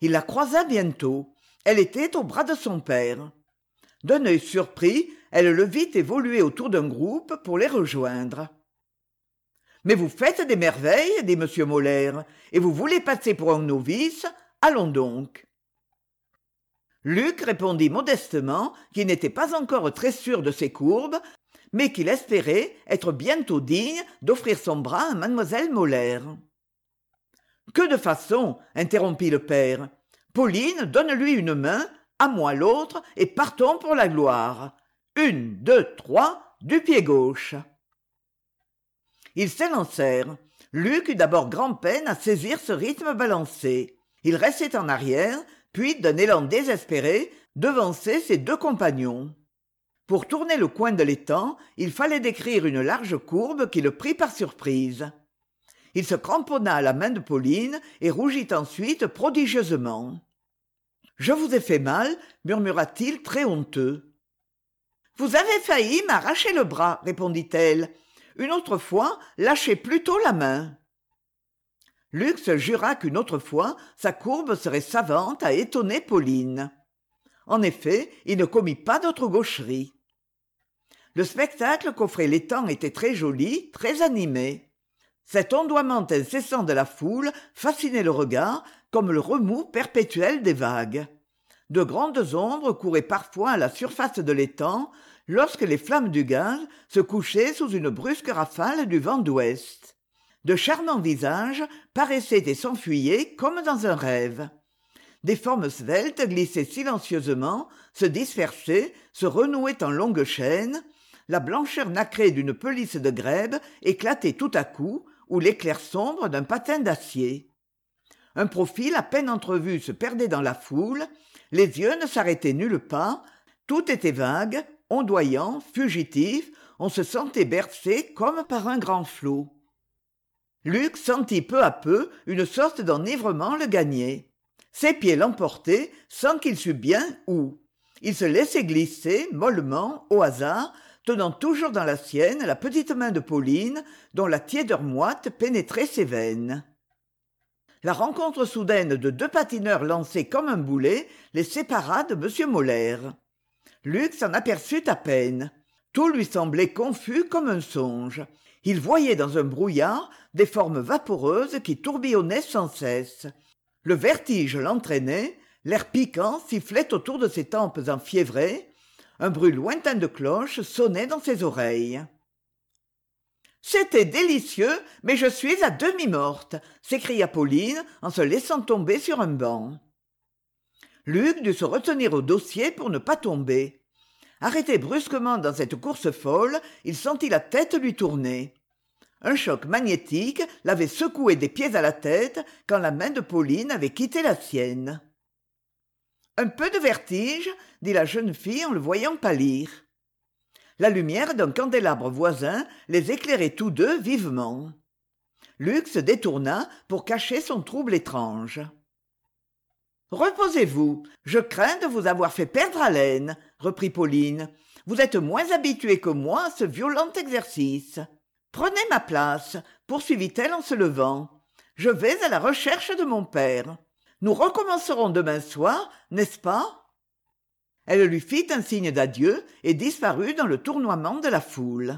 Il la croisa bientôt. Elle était au bras de son père. D'un œil surpris, elle le vit évoluer autour d'un groupe pour les rejoindre. « Mais vous faites des merveilles, dit M. Molaire, et vous voulez passer pour un novice. Allons donc. » Luc répondit modestement qu'il n'était pas encore très sûr de ses courbes, mais qu'il espérait être bientôt digne d'offrir son bras à mademoiselle Molaire. « Que de façons !» interrompit le père. « Pauline, donne-lui une main, à moi l'autre, et partons pour la gloire. 1, 2, 3, du pied gauche. » Ils s'élancèrent. Luc eut d'abord grand-peine à saisir ce rythme balancé. Il restait en arrière, puis, d'un élan désespéré, devançait ses deux compagnons. Pour tourner le coin de l'étang, il fallait décrire une large courbe qui le prit par surprise. Il se cramponna à la main de Pauline et rougit ensuite prodigieusement. « Je vous ai fait mal, murmura-t-il très honteux. « Vous avez failli m'arracher le bras, répondit-elle. Une autre fois, lâchez plutôt la main. » Luc se jura qu'une autre fois, sa courbe serait savante à étonner Pauline. En effet, il ne commit pas d'autre gaucherie. Le spectacle qu'offrait l'étang était très joli, très animé. Cet ondoiement incessant de la foule fascinait le regard comme le remous perpétuel des vagues. De grandes ombres couraient parfois à la surface de l'étang lorsque les flammes du gaz se couchaient sous une brusque rafale du vent d'ouest. De charmants visages paraissaient et s'enfuyaient comme dans un rêve. Des formes sveltes glissaient silencieusement, se dispersaient, se renouaient en longues chaînes. La blancheur nacrée d'une pelisse de grèbe éclatait tout à coup, ou l'éclair sombre d'un patin d'acier. Un profil à peine entrevu se perdait dans la foule, les yeux ne s'arrêtaient nulle part, tout était vague, ondoyant, fugitif, on se sentait bercé comme par un grand flot. Luc sentit peu à peu une sorte d'enivrement le gagner. Ses pieds l'emportaient sans qu'il sût bien où. Il se laissait glisser, mollement, au hasard, tenant toujours dans la sienne la petite main de Pauline, dont la tiédeur moite pénétrait ses veines. La rencontre soudaine de deux patineurs lancés comme un boulet les sépara de M. Molaire. Luc s'en aperçut à peine. Tout lui semblait confus comme un songe. Il voyait dans un brouillard des formes vaporeuses qui tourbillonnaient sans cesse. Le vertige l'entraînait, l'air piquant sifflait autour de ses tempes enfiévrées, un bruit lointain de cloches sonnait dans ses oreilles. « C'était délicieux, mais je suis à demi morte !» s'écria Pauline en se laissant tomber sur un banc. Luc dut se retenir au dossier pour ne pas tomber. Arrêté brusquement dans cette course folle, il sentit la tête lui tourner. Un choc magnétique l'avait secoué des pieds à la tête quand la main de Pauline avait quitté la sienne. « Un peu de vertige ?» dit la jeune fille en le voyant pâlir. La lumière d'un candélabre voisin les éclairait tous deux vivement. Luc se détourna pour cacher son trouble étrange. « Reposez-vous, je crains de vous avoir fait perdre haleine, » reprit Pauline. « Vous êtes moins habitué que moi à ce violent exercice. Prenez ma place, poursuivit-elle en se levant. Je vais à la recherche de mon père. Nous recommencerons demain soir, n'est-ce pas ?» Elle lui fit un signe d'adieu et disparut dans le tournoiement de la foule.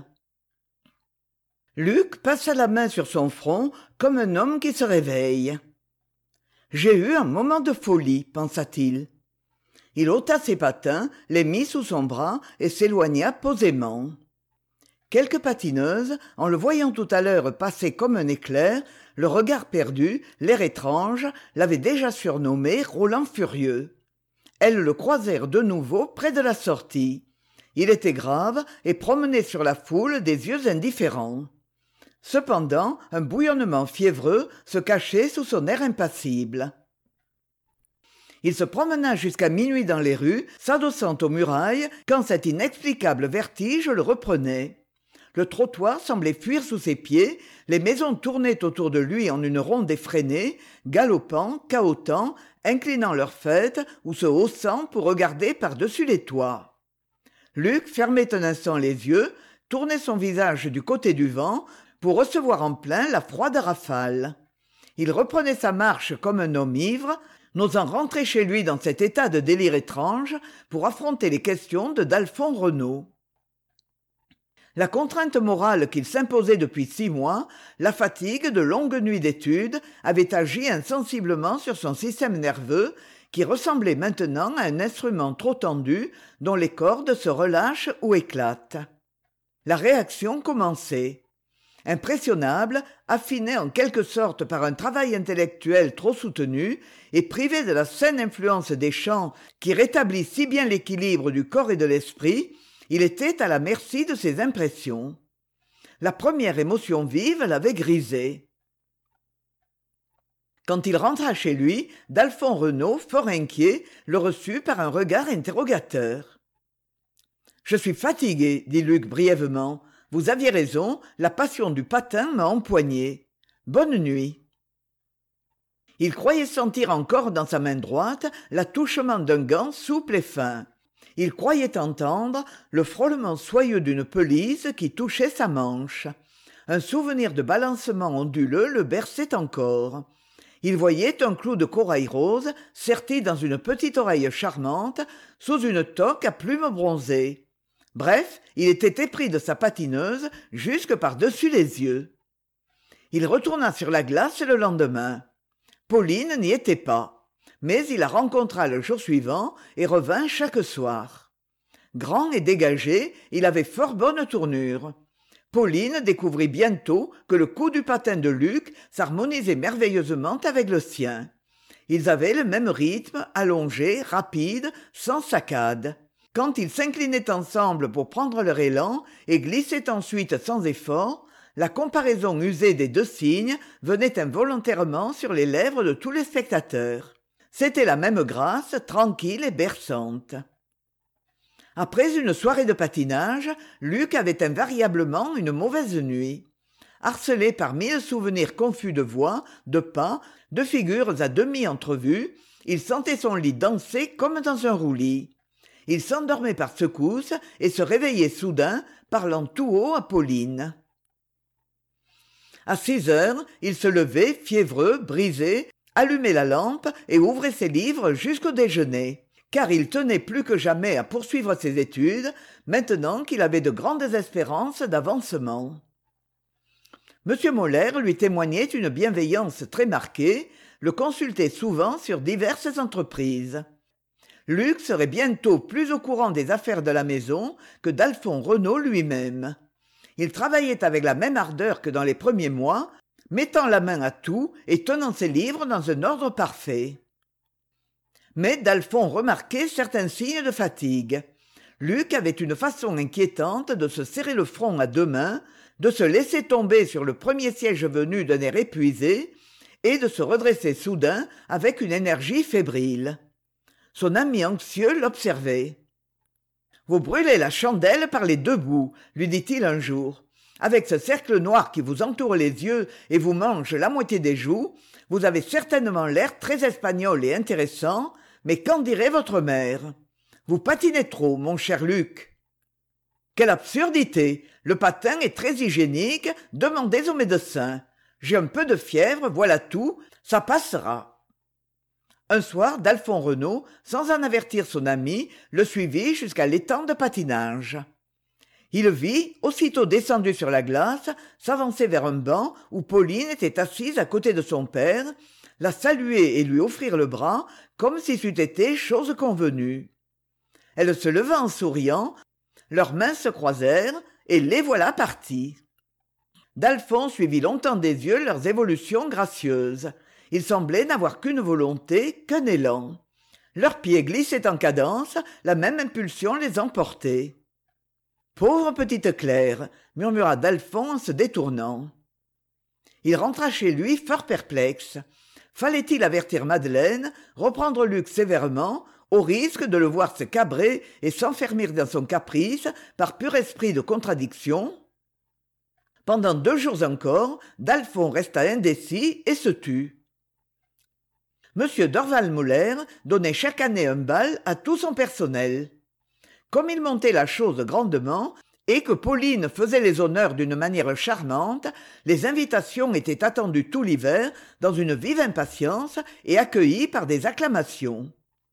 Luc passa la main sur son front comme un homme qui se réveille. « J'ai eu un moment de folie, pensa-t-il. Il ôta ses patins, les mit sous son bras et s'éloigna posément. Quelques patineuses, en le voyant tout à l'heure passer comme un éclair, le regard perdu, l'air étrange, l'avaient déjà surnommé Roland furieux. Elles le croisèrent de nouveau près de la sortie. Il était grave et promenait sur la foule des yeux indifférents. Cependant, un bouillonnement fiévreux se cachait sous son air impassible. Il se promena jusqu'à minuit dans les rues, s'adossant aux murailles, quand cet inexplicable vertige le reprenait. Le trottoir semblait fuir sous ses pieds, les maisons tournaient autour de lui en une ronde effrénée, galopant, cahotant, inclinant leur tête ou se haussant pour regarder par-dessus les toits. Luc fermait un instant les yeux, tournait son visage du côté du vent pour recevoir en plein la froide rafale. Il reprenait sa marche comme un homme ivre, n'osant rentrer chez lui dans cet état de délire étrange pour affronter les questions de d'Alphon Renaud. La contrainte morale qu'il s'imposait depuis 6 mois, la fatigue de longues nuits d'études, avaient agi insensiblement sur son système nerveux, qui ressemblait maintenant à un instrument trop tendu dont les cordes se relâchent ou éclatent. La réaction commençait. Impressionnable, affiné en quelque sorte par un travail intellectuel trop soutenu et privé de la saine influence des chants qui rétablit si bien l'équilibre du corps et de l'esprit, il était à la merci de ses impressions. La première émotion vive l'avait grisé. Quand il rentra chez lui, d'Alphon Renaud, fort inquiet, le reçut par un regard interrogateur. « Je suis fatigué, dit Luc brièvement. Vous aviez raison, la passion du patin m'a empoigné. Bonne nuit. » Il croyait sentir encore dans sa main droite l'attouchement d'un gant souple et fin. Il croyait entendre le frôlement soyeux d'une pelisse qui touchait sa manche. Un souvenir de balancement onduleux le berçait encore. Il voyait un clou de corail rose serti dans une petite oreille charmante sous une toque à plumes bronzées. Bref, il était épris de sa patineuse jusque par-dessus les yeux. Il retourna sur la glace le lendemain. Pauline n'y était pas. Mais il la rencontra le jour suivant et revint chaque soir. Grand et dégagé, il avait fort bonne tournure. Pauline découvrit bientôt que le coup du patin de Luc s'harmonisait merveilleusement avec le sien. Ils avaient le même rythme, allongé, rapide, sans saccade. Quand ils s'inclinaient ensemble pour prendre leur élan et glissaient ensuite sans effort, la comparaison usée des 2 signes venait involontairement sur les lèvres de tous les spectateurs. C'était la même grâce, tranquille et berçante. Après une soirée de patinage, Luc avait invariablement une mauvaise nuit. Harcelé par 1000 souvenirs confus de voix, de pas, de figures à demi entrevues, il sentait son lit danser comme dans un roulis. Il s'endormait par secousses et se réveillait soudain, parlant tout haut à Pauline. À 6 heures, il se levait, fiévreux, brisé, allumait la lampe et ouvrait ses livres jusqu'au déjeuner, car il tenait plus que jamais à poursuivre ses études, maintenant qu'il avait de grandes espérances d'avancement. M. Moller lui témoignait une bienveillance très marquée, le consultait souvent sur diverses entreprises. Luc serait bientôt plus au courant des affaires de la maison que d'Alphon Renaud lui-même. Il travaillait avec la même ardeur que dans les premiers mois, mettant la main à tout et tenant ses livres dans un ordre parfait. Mais d'Alphon remarquait certains signes de fatigue. Luc avait une façon inquiétante de se serrer le front à 2 mains, de se laisser tomber sur le premier siège venu d'un air épuisé et de se redresser soudain avec une énergie fébrile. Son ami anxieux l'observait. « Vous brûlez la chandelle par les 2 bouts, lui dit-il un jour. Avec ce cercle noir qui vous entoure les yeux et vous mange la moitié des joues, vous avez certainement l'air très espagnol et intéressant, mais qu'en dirait votre mère? Vous patinez trop, mon cher Luc. » Quelle absurdité! Le patin est très hygiénique, demandez au médecin. J'ai un peu de fièvre, voilà tout, ça passera. Un soir, d'Alphon Renaud, sans en avertir son ami, le suivit jusqu'à l'étang de patinage. Il vit, aussitôt descendu sur la glace, s'avancer vers un banc où Pauline était assise à côté de son père, la saluer et lui offrir le bras comme si c'eût été chose convenue. Elle se leva en souriant, leurs mains se croisèrent et les voilà partis. D'Alphon suivit longtemps des yeux leurs évolutions gracieuses. Ils semblaient n'avoir qu'une volonté, qu'un élan. Leurs pieds glissaient en cadence, la même impulsion les emportait. « Pauvre petite Claire !» murmura d'Alphon en se détournant. Il rentra chez lui fort perplexe. Fallait-il avertir Madeleine, reprendre Luc sévèrement, au risque de le voir se cabrer et s'enfermer dans son caprice par pur esprit de contradiction? Pendant 2 jours encore, d'Alphon resta indécis et se tut. M. Dorval-Muller donnait chaque année un bal à tout son personnel. Comme il montait la chose grandement, et que Pauline faisait les honneurs d'une manière charmante, les invitations étaient attendues tout l'hiver dans une vive impatience et accueillies par des acclamations.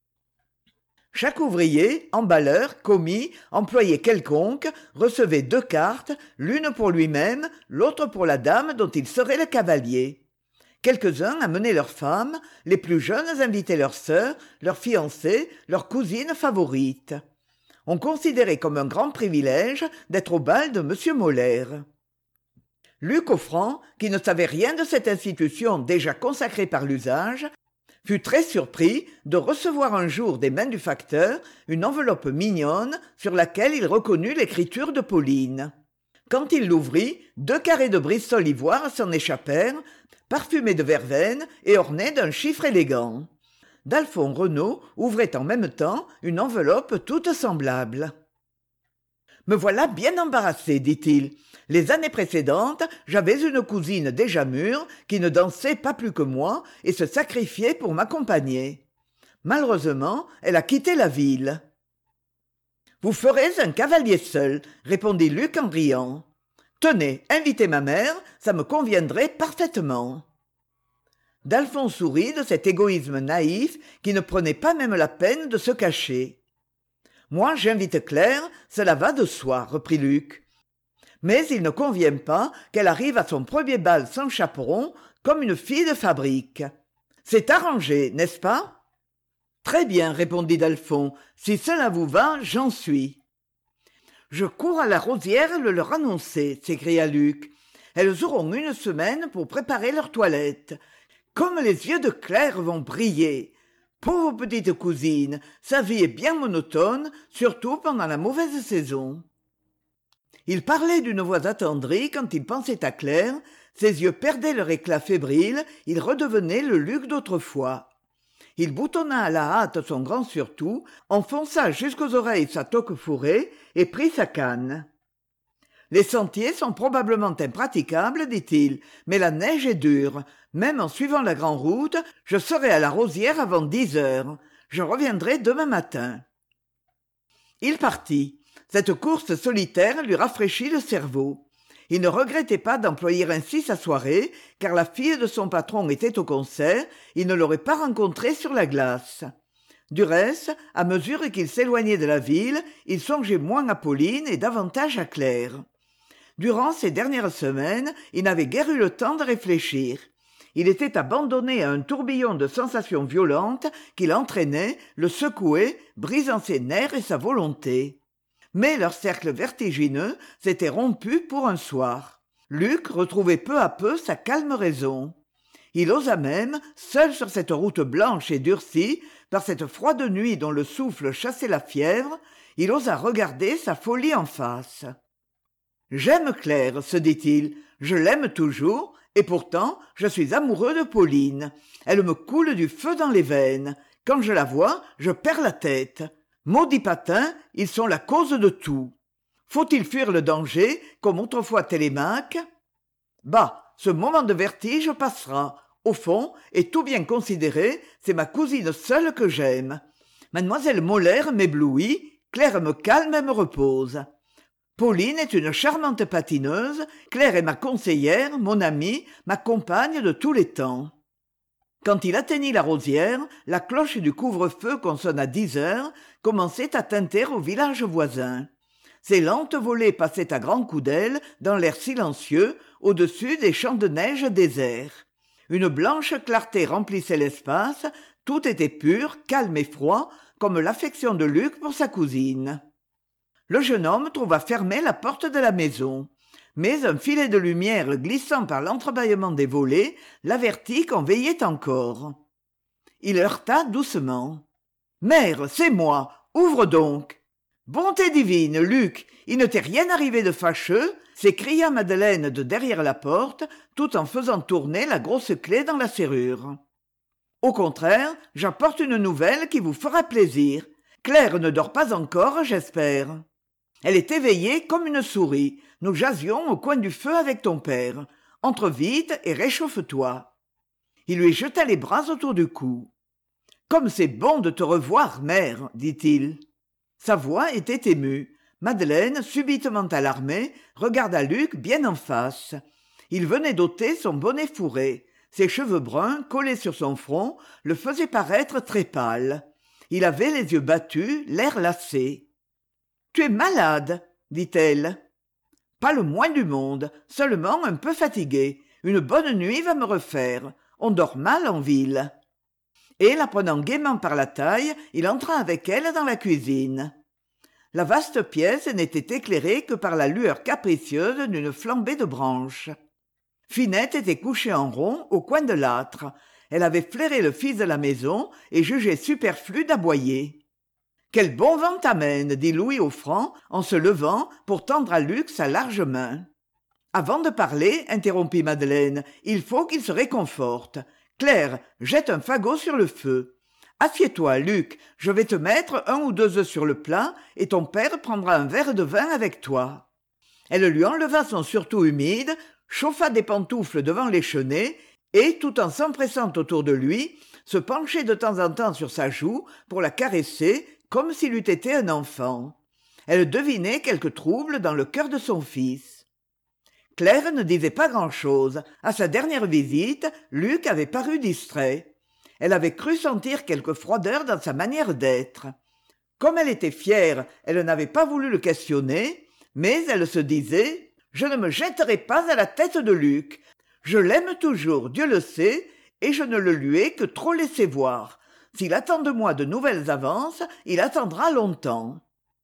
Chaque ouvrier, emballeur, commis, employé quelconque, recevait 2 cartes, l'une pour lui-même, l'autre pour la dame dont il serait le cavalier. Quelques-uns amenaient leurs femmes, les plus jeunes invitaient leurs sœurs, leurs fiancées, leurs cousines favorites. On considérait comme un grand privilège d'être au bal de M. Molaire. Luc Offrant, qui ne savait rien de cette institution déjà consacrée par l'usage, fut très surpris de recevoir un jour des mains du facteur une enveloppe mignonne sur laquelle il reconnut l'écriture de Pauline. Quand il l'ouvrit, 2 carrés de Bristol ivoire s'en échappèrent, parfumés de verveine et ornés d'un chiffre élégant. d'Alphonse Renaud ouvrait en même temps une enveloppe toute semblable. « Me voilà bien embarrassé, dit-il. Les années précédentes, j'avais une cousine déjà mûre qui ne dansait pas plus que moi et se sacrifiait pour m'accompagner. Malheureusement, elle a quitté la ville. »« Vous ferez un cavalier seul, » répondit Luc en riant. « Tenez, invitez ma mère, ça me conviendrait parfaitement. » D'Alphonse sourit de cet égoïsme naïf qui ne prenait pas même la peine de se cacher. « Moi, j'invite Claire, cela va de soi, » reprit Luc. « Mais il ne convient pas qu'elle arrive à son premier bal sans chaperon, comme une fille de fabrique. C'est arrangé, n'est-ce pas ?»« Très bien, » répondit d'Alphonse. « Si cela vous va, j'en suis. »« Je cours à la Rosière le leur annoncer, » s'écria Luc. « Elles auront une semaine pour préparer leur toilette. Comme les yeux de Claire vont briller. Pauvre petite cousine, sa vie est bien monotone, surtout pendant la mauvaise saison. » Il parlait d'une voix attendrie quand il pensait à Claire, ses yeux perdaient leur éclat fébrile, il redevenait le Luc d'autrefois. Il boutonna à la hâte son grand surtout, enfonça jusqu'aux oreilles sa toque fourrée et prit sa canne. « Les sentiers sont probablement impraticables, dit-il, mais la neige est dure. Même en suivant la grande route, je serai à la Rosière avant 10 heures. Je reviendrai demain matin. » Il partit. Cette course solitaire lui rafraîchit le cerveau. Il ne regrettait pas d'employer ainsi sa soirée, car la fille de son patron était au concert, il ne l'aurait pas rencontrée sur la glace. Du reste, à mesure qu'il s'éloignait de la ville, il songeait moins à Pauline et davantage à Claire. Durant ces dernières semaines, il n'avait guère eu le temps de réfléchir. Il était abandonné à un tourbillon de sensations violentes qui l'entraînaient, le secouaient, brisant ses nerfs et sa volonté. Mais leur cercle vertigineux s'était rompu pour un soir. Luc retrouvait peu à peu sa calme raison. Il osa même, seul sur cette route blanche et durcie, par cette froide nuit dont le souffle chassait la fièvre, il osa regarder sa folie en face. « J'aime Claire, se dit-il, je l'aime toujours, et pourtant je suis amoureux de Pauline. Elle me coule du feu dans les veines. Quand je la vois, je perds la tête. Maudits patins, ils sont la cause de tout. Faut-il fuir le danger, comme autrefois Télémaque ? Bah, ce moment de vertige passera. Au fond, et tout bien considéré, c'est ma cousine seule que j'aime. Mademoiselle Molaire m'éblouit, Claire me calme et me repose. Pauline est une charmante patineuse, Claire est ma conseillère, mon amie, ma compagne de tous les temps. » Quand il atteignit la Rosière, la cloche du couvre-feu qu'on sonne à 10 heures commençait à tinter au village voisin. Ses lentes volées passaient à grands coups d'aile dans l'air silencieux, au-dessus des champs de neige déserts. Une blanche clarté remplissait l'espace, tout était pur, calme et froid, comme l'affection de Luc pour sa cousine. Le jeune homme trouva fermée la porte de la maison. Mais un filet de lumière glissant par l'entrebâillement des volets l'avertit qu'on veillait encore. Il heurta doucement. « Mère, c'est moi, ouvre donc !»« Bonté divine, Luc, il ne t'est rien arrivé de fâcheux ?» s'écria Madeleine de derrière la porte, tout en faisant tourner la grosse clé dans la serrure. « Au contraire, j'apporte une nouvelle qui vous fera plaisir. Claire ne dort pas encore, j'espère. » Elle est éveillée comme une souris. Nous jasions au coin du feu avec ton père. Entre vite et réchauffe-toi. Il lui jeta les bras autour du cou. « Comme c'est bon de te revoir, mère, dit-il. » Sa voix était émue. Madeleine, subitement alarmée, regarda Luc bien en face. Il venait d'ôter son bonnet fourré. Ses cheveux bruns, collés sur son front, le faisaient paraître très pâle. Il avait les yeux battus, l'air lassé. « Tu es malade, dit-elle. « Pas le moins du monde, seulement un peu fatigué. Une bonne nuit va me refaire. On dort mal en ville. » Et, la prenant gaiement par la taille, il entra avec elle dans la cuisine. La vaste pièce n'était éclairée que par la lueur capricieuse d'une flambée de branches. Finette était couchée en rond au coin de l'âtre. Elle avait flairé le fils de la maison et jugeait superflu d'aboyer. « Quel bon vent t'amène !» dit Louis offrant, en se levant pour tendre à Luc sa large main. « Avant de parler, interrompit Madeleine, il faut qu'il se réconforte. Claire, jette un fagot sur le feu. Assieds-toi, Luc, je vais te mettre 1 ou 2 œufs sur le plat et ton père prendra un verre de vin avec toi. » Elle lui enleva son surtout humide, chauffa des pantoufles devant les chenets et, tout en s'empressant autour de lui, se penchait de temps en temps sur sa joue pour la caresser comme s'il eût été un enfant. Elle devinait quelque trouble dans le cœur de son fils. Claire ne disait pas grand-chose. À sa dernière visite, Luc avait paru distrait. Elle avait cru sentir quelque froideur dans sa manière d'être. Comme elle était fière, elle n'avait pas voulu le questionner, mais elle se disait « Je ne me jetterai pas à la tête de Luc. Je l'aime toujours, Dieu le sait, et je ne le lui ai que trop laissé voir. S'il attend de moi de nouvelles avances, il attendra longtemps. »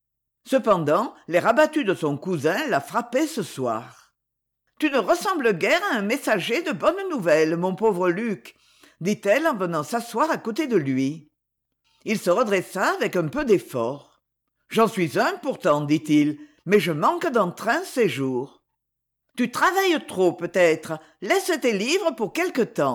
Cependant, l'air abattu de son cousin la frappait ce soir. « Tu ne ressembles guère à un messager de bonnes nouvelles, mon pauvre Luc, » dit-elle en venant s'asseoir à côté de lui. Il se redressa avec un peu d'effort. « J'en suis un pourtant, dit-il, mais je manque d'entrain ces jours. »« Tu travailles trop, peut-être. Laisse tes livres pour quelque temps. »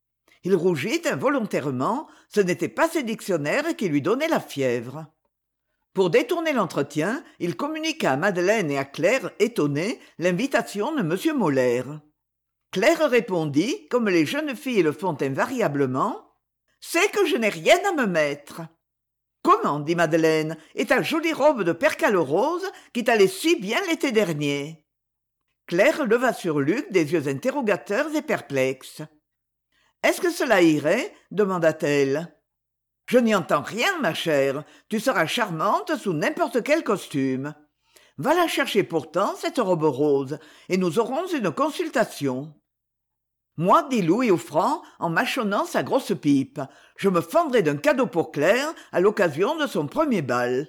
Il rougit involontairement, ce n'était pas ses dictionnaires qui lui donnaient la fièvre. Pour détourner l'entretien, il communiqua à Madeleine et à Claire, étonnée, l'invitation de M. Molaire. Claire répondit, comme les jeunes filles le font invariablement, « C'est que je n'ai rien à me mettre. »« Comment, dit Madeleine, et ta jolie robe de percale rose qui t'allait si bien l'été dernier ?» Claire leva sur Luc des yeux interrogateurs et perplexes. « Est-ce que cela irait ?» demanda-t-elle. « Je n'y entends rien, ma chère. Tu seras charmante sous n'importe quel costume. Va la chercher pourtant, cette robe rose, et nous aurons une consultation. » « Moi, dit Louis offrant, en mâchonnant sa grosse pipe, je me fendrai d'un cadeau pour Claire à l'occasion de son premier bal.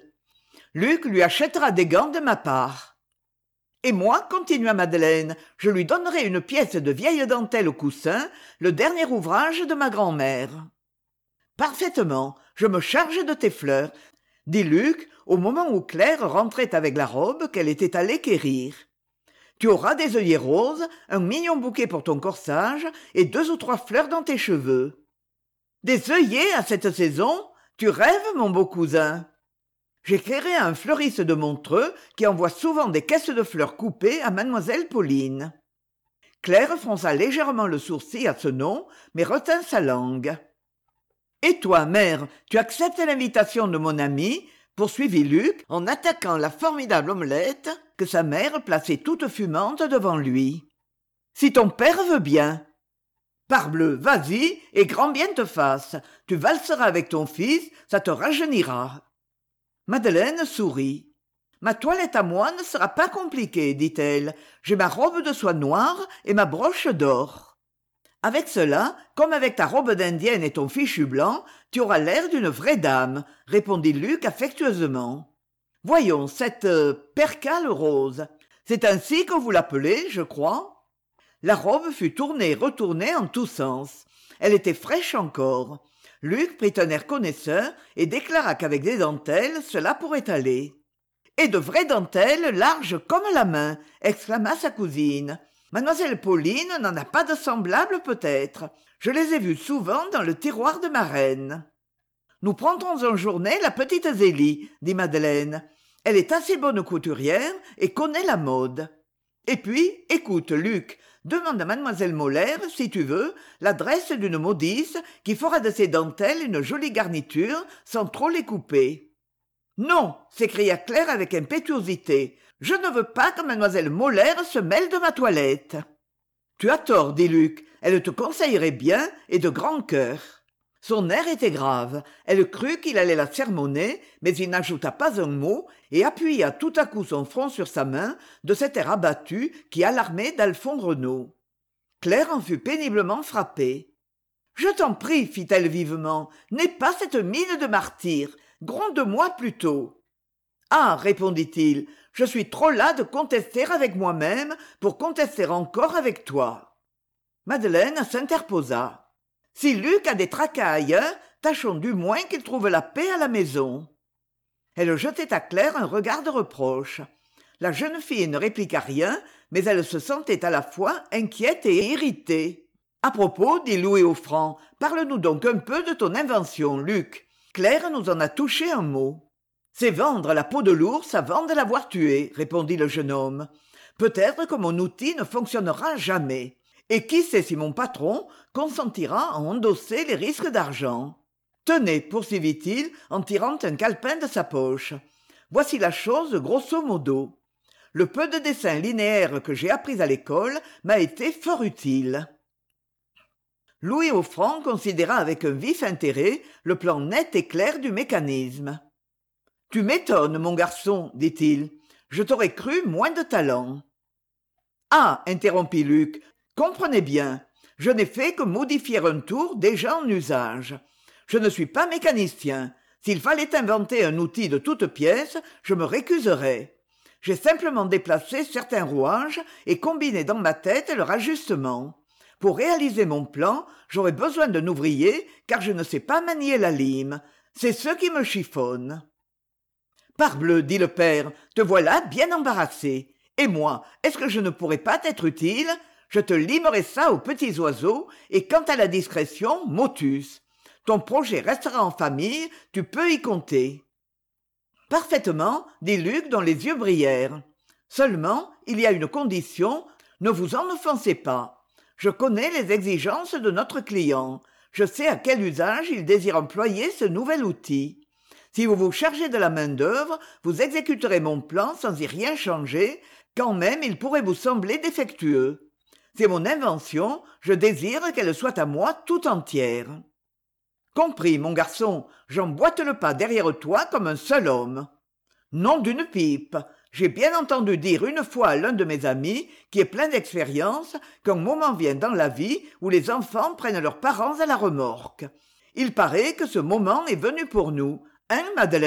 Luc lui achètera des gants de ma part. Et moi, continua Madeleine, je lui donnerai une pièce de vieille dentelle au coussin, le dernier ouvrage de ma grand-mère. Parfaitement, je me charge de tes fleurs, dit Luc au moment où Claire rentrait avec la robe qu'elle était allée quérir. Tu auras des œillets roses, un mignon bouquet pour ton corsage et 2 ou 3 fleurs dans tes cheveux. Des œillets à cette saison? Tu rêves, mon beau cousin. J'écrirai à un fleuriste de Montreux qui envoie souvent des caisses de fleurs coupées à mademoiselle Pauline. Claire fronça légèrement le sourcil à ce nom, mais retint sa langue. Et toi, mère, tu acceptes l'invitation de mon ami, poursuivit Luc en attaquant la formidable omelette que sa mère plaçait toute fumante devant lui. Si ton père veut bien. Parbleu, vas-y, et grand bien te fasse. Tu valseras avec ton fils, ça te rajeunira. Madeleine sourit. Ma toilette à moi ne sera pas compliquée, dit-elle. J'ai ma robe de soie noire et ma broche d'or. Avec cela, comme avec ta robe d'indienne et ton fichu blanc, tu auras l'air d'une vraie dame, répondit Luc affectueusement. Voyons, cette percale rose, c'est ainsi que vous l'appelez, je crois. La robe fut tournée et retournée en tous sens. Elle était fraîche encore. Luc prit un air connaisseur et déclara qu'avec des dentelles, cela pourrait aller. « Et de vraies dentelles larges comme la main !» exclama sa cousine. Mademoiselle Pauline n'en a pas de semblables peut-être. Je les ai vues souvent dans le tiroir de ma reine. Nous prendrons en journée la petite Zélie, dit Madeleine. Elle est assez bonne couturière et connaît la mode. Et puis, écoute, Luc, demande à mademoiselle Molaire, si tu veux, l'adresse d'une modiste qui fera de ces dentelles une jolie garniture sans trop les couper. Non, s'écria Claire avec impétuosité. Je ne veux pas que mademoiselle Molaire se mêle de ma toilette. Tu as tort, dit Luc. Elle te conseillerait bien et de grand cœur. Son air était grave. Elle crut qu'il allait la sermonner, mais il n'ajouta pas un mot et appuya tout à coup son front sur sa main de cet air abattu qui alarmait d'Alphonse Renaud. Claire en fut péniblement frappée. « Je t'en prie, fit-elle vivement, n'aie pas cette mine de martyr. Gronde-moi plutôt. »« Ah, répondit-il, je suis trop las de contester avec moi-même pour contester encore avec toi. » Madeleine s'interposa. « Si Luc a des tracas ailleurs, tâchons du moins qu'il trouve la paix à la maison. » Elle jetait à Claire un regard de reproche. La jeune fille ne répliqua rien, mais elle se sentait à la fois inquiète et irritée. « À propos, dit Louis au franc, parle-nous donc un peu de ton invention, Luc. Claire nous en a touché un mot. »« C'est vendre la peau de l'ours avant de l'avoir tué, » répondit le jeune homme. « Peut-être que mon outil ne fonctionnera jamais. Et qui sait si mon patron consentira à endosser les risques d'argent. Tenez, poursuivit-il en tirant un calepin de sa poche. Voici la chose grosso modo. Le peu de dessin linéaire que j'ai appris à l'école m'a été fort utile. » Louis Auffranc considéra avec un vif intérêt le plan net et clair du mécanisme. « Tu m'étonnes, mon garçon, dit-il. Je t'aurais cru moins de talent. »« Ah, interrompit Luc, comprenez bien, je n'ai fait que modifier un tour déjà en usage. Je ne suis pas mécanicien. S'il fallait inventer un outil de toutes pièces, je me récuserais. J'ai simplement déplacé certains rouages et combiné dans ma tête leur ajustement. Pour réaliser mon plan, j'aurais besoin d'un ouvrier, car je ne sais pas manier la lime. C'est ce qui me chiffonne. »« Parbleu, dit le père, te voilà bien embarrassé. Et moi, est-ce que je ne pourrais pas t'être utile ? Je te limerai ça aux petits oiseaux, et quant à la discrétion, motus. Ton projet restera en famille, tu peux y compter. »« Parfaitement, dit Luc dont les yeux brillèrent. Seulement, il y a une condition, ne vous en offensez pas. Je connais les exigences de notre client. Je sais à quel usage il désire employer ce nouvel outil. Si vous vous chargez de la main-d'œuvre, vous exécuterez mon plan sans y rien changer, quand même il pourrait vous sembler défectueux. C'est mon invention, je désire qu'elle soit à moi tout entière. Compris, mon garçon, j'emboîte le pas derrière toi comme un seul homme. Nom d'une pipe. J'ai bien entendu dire une fois à l'un de mes amis, qui est plein d'expérience, qu'un moment vient dans la vie où les enfants prennent leurs parents à la remorque. Il paraît que ce moment est venu pour nous, hein, Madeleine ?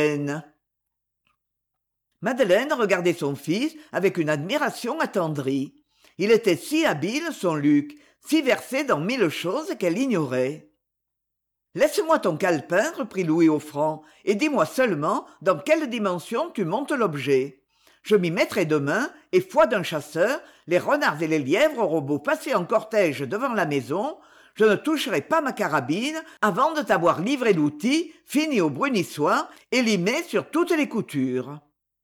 Madeleine regardait son fils avec une admiration attendrie. Il était si habile, son Luc, si versé dans 1000 choses qu'elle ignorait. « Laisse-moi ton calepin, reprit Louis Auffranc, et dis-moi seulement dans quelle dimension tu montes l'objet. Je m'y mettrai demain, et foi d'un chasseur, les renards et les lièvres auront beau passer en cortège devant la maison, je ne toucherai pas ma carabine avant de t'avoir livré l'outil, fini au brunissoir et limé sur toutes les coutures. »«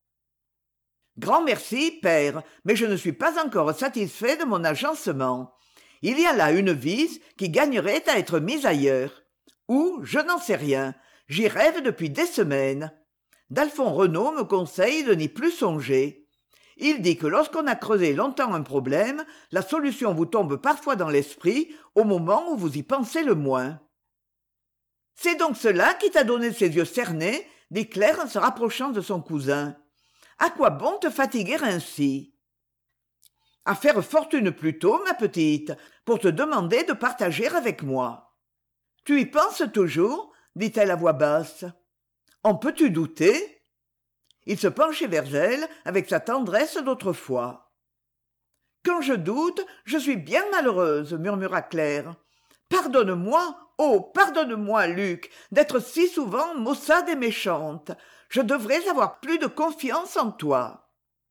Grand merci, père, mais je ne suis pas encore satisfait de mon agencement. Il y a là une vis qui gagnerait à être mise ailleurs. Où, je n'en sais rien. J'y rêve depuis des semaines. D'Alphonse Renaud me conseille de n'y plus songer. Il dit que lorsqu'on a creusé longtemps un problème, la solution vous tombe parfois dans l'esprit au moment où vous y pensez le moins. « C'est donc cela qui t'a donné ces yeux cernés ?» dit Claire en se rapprochant de son cousin. « À quoi bon te fatiguer ainsi ?»« À faire fortune plutôt, ma petite, pour te demander de partager avec moi. »« Tu y penses toujours ?» dit-elle à voix basse. « En peux-tu douter ?» Il se penchait vers elle avec sa tendresse d'autrefois. « Quand je doute, je suis bien malheureuse, » murmura Claire. « Pardonne-moi, oh, pardonne-moi, Luc, d'être si souvent maussade et méchante. Je devrais avoir plus de confiance en toi. »«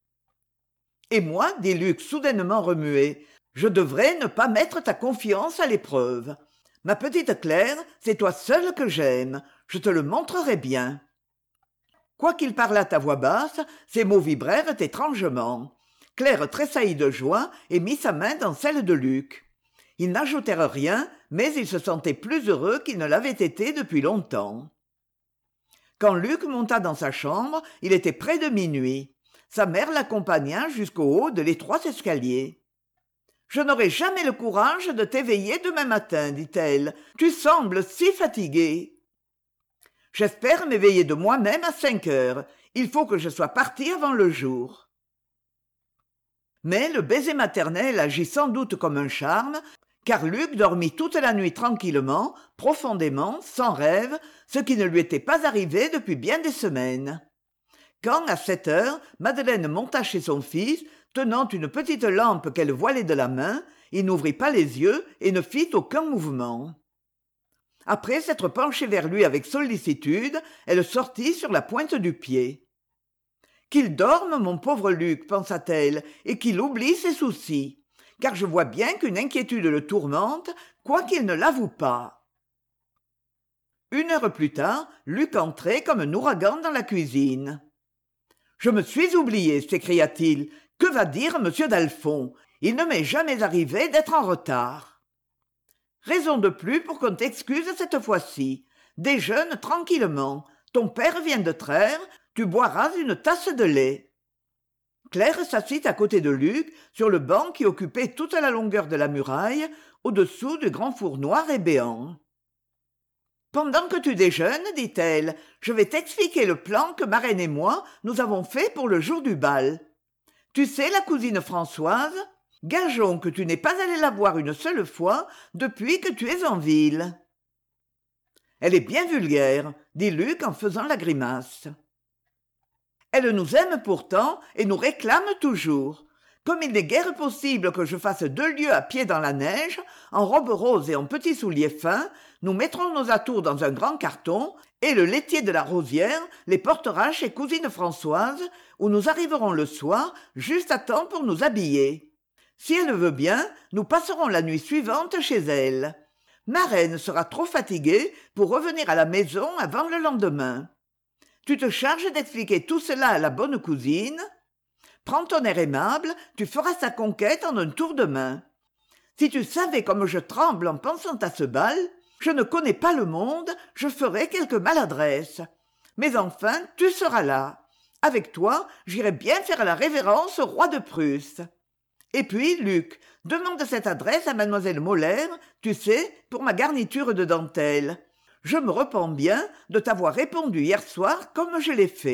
Et moi, dit Luc soudainement remué, je devrais ne pas mettre ta confiance à l'épreuve. Ma petite Claire, c'est toi seule que j'aime. Je te le montrerai bien. » Quoiqu'il parlât à voix basse, ses mots vibrèrent étrangement. Claire tressaillit de joie et mit sa main dans celle de Luc. Ils n'ajoutèrent rien, mais ils se sentaient plus heureux qu'ils ne l'avaient été depuis longtemps. Quand Luc monta dans sa chambre, il était près de minuit. Sa mère l'accompagna jusqu'au haut de l'étroit escalier. « Je n'aurai jamais le courage de t'éveiller demain matin, dit-elle. Tu sembles si fatigué. »« J'espère m'éveiller de moi-même à 5 heures. Il faut que je sois partie avant le jour. » Mais le baiser maternel agit sans doute comme un charme, car Luc dormit toute la nuit tranquillement, profondément, sans rêve, ce qui ne lui était pas arrivé depuis bien des semaines. Quand, à 7 heures, Madeleine monta chez son fils, tenant une petite lampe qu'elle voilait de la main, il n'ouvrit pas les yeux et ne fit aucun mouvement. Après s'être penchée vers lui avec sollicitude, elle sortit sur la pointe du pied. « Qu'il dorme, mon pauvre Luc, pensa-t-elle, et qu'il oublie ses soucis, car je vois bien qu'une inquiétude le tourmente, quoiqu'il ne l'avoue pas. » 1 heure plus tard, Luc entrait comme un ouragan dans la cuisine. « Je me suis oublié, s'écria-t-il. Que va dire M. Dalphon? Il ne m'est jamais arrivé d'être en retard. » Raison de plus pour qu'on t'excuse cette fois-ci. Déjeune tranquillement. Ton père vient de traire, tu boiras une tasse de lait. Claire s'assit à côté de Luc, sur le banc qui occupait toute la longueur de la muraille, au-dessous du grand four noir et béant. « Pendant que tu déjeunes, dit-elle, je vais t'expliquer le plan que Marraine et moi nous avons fait pour le jour du bal. Tu sais la cousine Françoise? Gageons que tu n'es pas allé la voir une seule fois depuis que tu es en ville. »« Elle est bien vulgaire, » dit Luc en faisant la grimace. « Elle nous aime pourtant et nous réclame toujours. Comme il n'est guère possible que je fasse 2 lieues à pied dans la neige, en robe rose et en petits souliers fins, nous mettrons nos atours dans un grand carton et le laitier de la Rosière les portera chez cousine Françoise, où nous arriverons le soir juste à temps pour nous habiller. Si elle veut bien, nous passerons la nuit suivante chez elle. Marraine sera trop fatiguée pour revenir à la maison avant le lendemain. Tu te charges d'expliquer tout cela à la bonne cousine. Prends ton air aimable, tu feras sa conquête en un tour de main. Si tu savais comme je tremble en pensant à ce bal, je ne connais pas le monde, je ferais quelque maladresse. Mais enfin, tu seras là. Avec toi, j'irai bien faire la révérence au roi de Prusse. Et puis, Luc, demande cette adresse à mademoiselle Moller, tu sais, pour ma garniture de dentelle. Je me repens bien de t'avoir répondu hier soir comme je l'ai fait. »